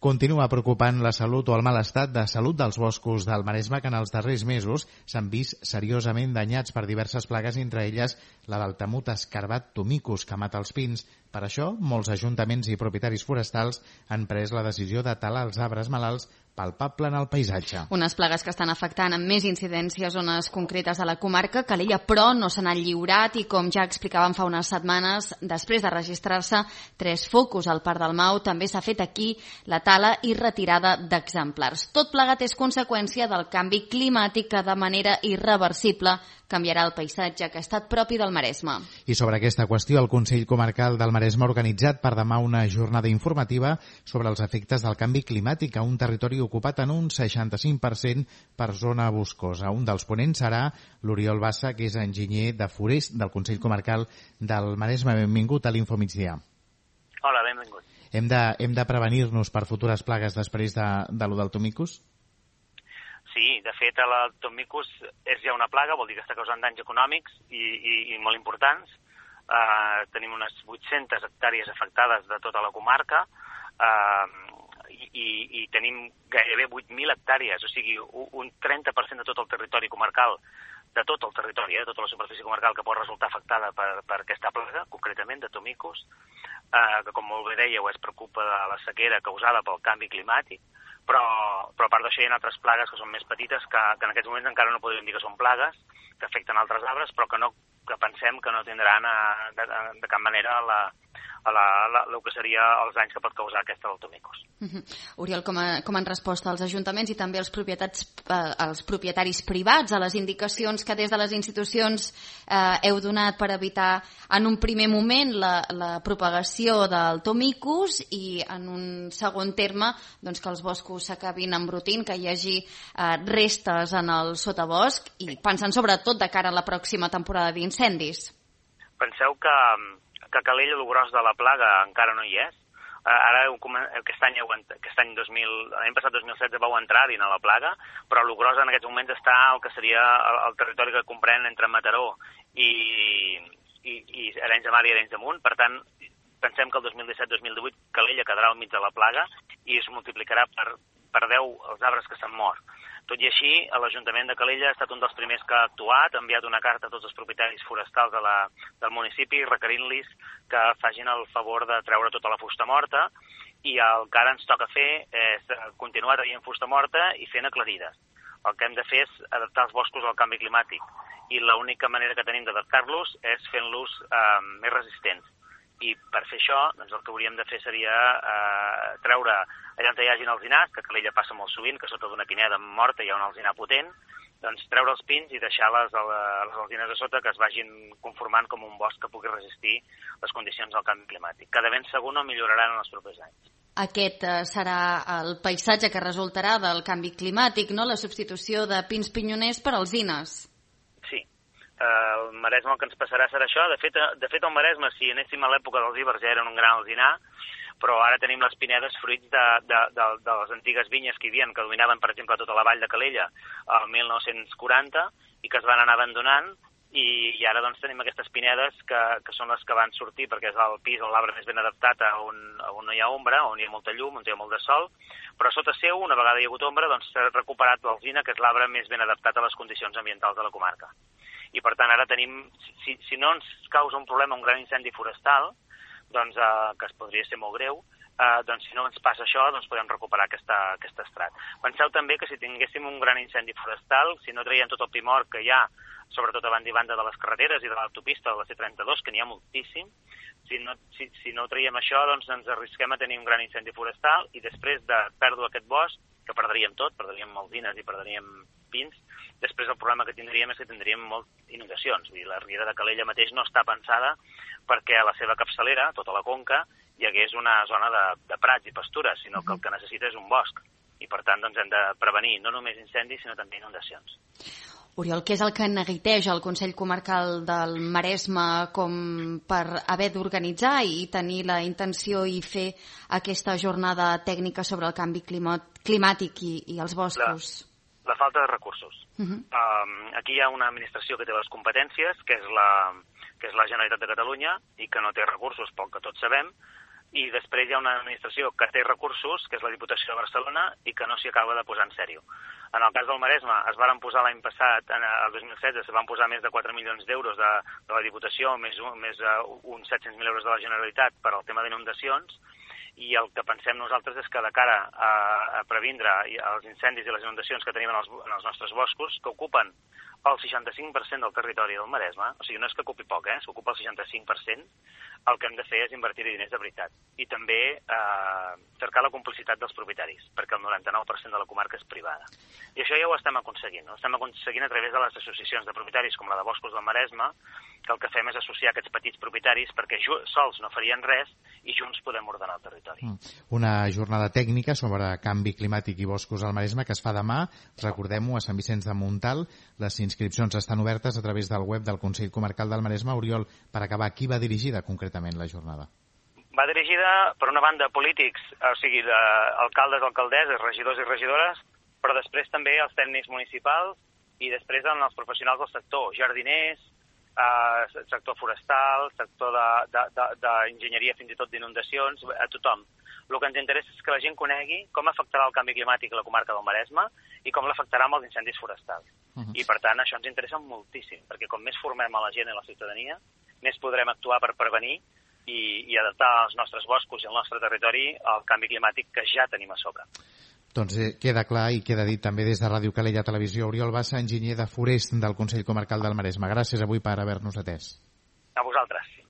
Continua preocupant la salut o el mal estat de salut dels boscos del Maresme, que en els darrers mesos s'han vist seriosament danyats per diverses plagues, entre elles la del temut escarbat Tomicus, que mata els pins. Per això, molts ajuntaments i propietaris forestals han pres la decisió de talar els arbres malalts palpable en el paisatge. Unes plagues que estan afectant amb més incidències zones concretes de la comarca. Calella, però, no se n'ha lliurat i, com ja explicàvem fa unes setmanes, després de registrar-se 3 focus al Parc del Mau, també s'ha fet aquí la tala i retirada d'exemplars. Tot plegat és conseqüència del canvi climàtic que de manera irreversible canviarà el paisatge que ha estat propi del Maresme. I sobre aquesta qüestió, el Consell Comarcal del Maresme ha organitzat per demà una jornada informativa sobre els efectes del canvi climàtic a un territori ocupat en un 65% per zona boscosa. Un dels ponents serà l'Oriol Bassa, que és enginyer de forest del Consell Comarcal del Maresme. Benvingut a l'Infomigdia. Hola, benvingut. Hem de prevenir-nos per futures plagues després de lo del Tomicus? Sí, de fet, el Tomicus és ja una plaga, vol dir que està causant danys econòmics i molt importants. Tenim unes 800 hectàrees afectades de tota la comarca i tenim gairebé 8.000 hectàrees, o sigui, un 30% de tot el territori comarcal, de tot el territori, de tota la superfície comarcal que pot resultar afectada per aquesta plaga, concretament de Tomicus, que, com molt bé dèieu, es preocupa de la sequera causada pel canvi climàtic, però a part d'això hi ha altres plagues que són més petites que en aquests moments encara no podríem dir que són plagues, que afecten altres arbres, però que pensem que no tindran de cap manera el que seria els danys que pot causar aquesta del Tomicus. Oriol, com han respost als ajuntaments i també als propietaris privats a les indicacions que des de les institucions heu donat per evitar en un primer moment la propagació del Tomicus i en un segon terme doncs, que els boscos s'acabin embrutint, que hi hagi restes en el sotabosc i pensant sobretot de cara a la pròxima temporada d'incendis? Penseu que a Calella el gros de la plaga encara no hi és. Ara, aquest any, l'any passat 2016 vau entrar dins a la plaga, però el gros en aquests moments està el que seria el territori que comprèn entre Mataró i Arenys de Mar i Arenys de Munt. Per tant, pensem que el 2017-2018 Calella quedarà al mig de la plaga i es multiplicarà per 10 els arbres que s'han mort. Tot i així, l'Ajuntament de Calella ha estat un dels primers que ha actuat, ha enviat una carta a tots els propietaris forestals del municipi requerint-los que facin el favor de treure tota la fusta morta i el que ara ens toca fer és continuar traient fusta morta i fent aclarides. El que hem de fer és adaptar els boscos al canvi climàtic i l'única manera que tenim d'adaptar-los és fent-los més resistents. I per fer això, doncs el que hauríem de fer seria treure allà on hi hagin alzinars, que a Calella passa molt sovint, que sota d'una pineda morta hi ha un alzinar potent, doncs treure els pins i deixar les alzines a sota que es vagin conformant com un bosc que pugui resistir les condicions del canvi climàtic, que de ben segur no milloraran en els propers anys. Aquest serà el paisatge que resultarà del canvi climàtic, no? La substitució de pins pinyoners per alzines. Sí. El Maresme el que ens passarà serà això. De fet, el Maresme, si anéssim a l'època dels ibers, ja era un gran alzinar, però ara tenim les pinedes fruits de les antigues vinyes que hi havia, que dominaven, per exemple, tota la vall de Calella el 1940 i que es van anar abandonant, i ara doncs tenim aquestes pinedes que són les que van sortir perquè és el pis on l'arbre més ben adaptat a on no hi ha ombra, on hi ha molta llum, on hi ha molt de sol, però sota seu, una vegada hi ha hagut ombra, doncs s'ha recuperat l'alzina, que és l'arbre més ben adaptat a les condicions ambientals de la comarca. I per tant ara tenim, si no ens causa un problema, un gran incendi forestal, doncs, que es podria ser molt greu, doncs si no ens passa això, doncs podem recuperar aquest estrat. Penseu també que si tinguéssim un gran incendi forestal, si no traiem tot el primor que hi ha, sobretot a banda i banda de les carreteres i de l'autopista de la C32, que n'hi ha moltíssim, si no traiem això, doncs ens arrisquem a tenir un gran incendi forestal i després de perdre aquest bosc, que perdríem tot, perdríem alzines i perdríem pins, després el problema que tindríem és que tindríem moltes inundacions. Vull dir, la riera de Calella mateix no està pensada perquè a la seva capçalera, tota la conca, hi hagués una zona de prats i pastures, sinó que el que necessita és un bosc. I per tant doncs, hem de prevenir no només incendis, sinó també inundacions. Oriol, què és el que neguiteja el Consell Comarcal del Maresme com per haver d'organitzar i tenir la intenció i fer aquesta jornada tècnica sobre el canvi climàtic i els boscos? La falta de recursos. Aquí hi ha una administració que té les competències, que és la Generalitat de Catalunya, i que no té recursos pel que tots sabem, i després hi ha una administració que té recursos, que és la Diputació de Barcelona, i que no s'hi acaba de posar en sèrio. En el cas del Maresme, es varen posar l'any passat, el 2016, se van posar més de 4 milions d'euros de la Diputació, més uns 700.000 euros de la Generalitat per al tema d'inundacions, i el que pensem nosaltres és que de cara a previndre els incendis i les inundacions que tenim en els nostres boscos, que ocupen el 65% del territori del Maresme, o sigui, no és que ocupi poc, s'ocupa el 65%, el que hem de fer és invertir-hi diners de veritat. I també cercar la complicitat dels propietaris, perquè el 99% de la comarca és privada. I això ja ho estem aconseguint. Ho estem aconseguint a través de les associacions de propietaris, com la de Boscos del Maresme, que el que fem és associar aquests petits propietaris perquè sols no farien res i junts podem ordenar el territori. Una jornada tècnica sobre canvi climàtic i boscos al Maresme que es fa demà, recordem-ho, a Sant Vicenç de Montalt. Les inscripcions estan obertes a través del web del Consell Comarcal del Maresme. Oriol, per acabar, qui va dirigida concretament la jornada? Va dirigida, per una banda, polítics, o sigui, d'alcaldes, alcaldesses, regidors i regidores, però després també els tècnics municipals i després els professionals del sector, jardiners, sector forestal, sector d'enginyeria, fins i tot d'inundacions, a tothom. El que ens interessa és que la gent conegui com afectarà el canvi climàtic a la comarca del Maresme i com l'afectarà amb els incendis forestals. I, per tant, això ens interessa moltíssim, perquè com més formem a la gent i a la ciutadania, més podrem actuar per prevenir i adaptar els nostres boscos i el nostre territori al canvi climàtic que ja tenim a sobre. Doncs queda clar i queda dit també des de Ràdio Calella Televisió. Oriol Bassa, enginyer de Forest del Consell Comarcal del Maresme. Gràcies avui per haver-nos atès.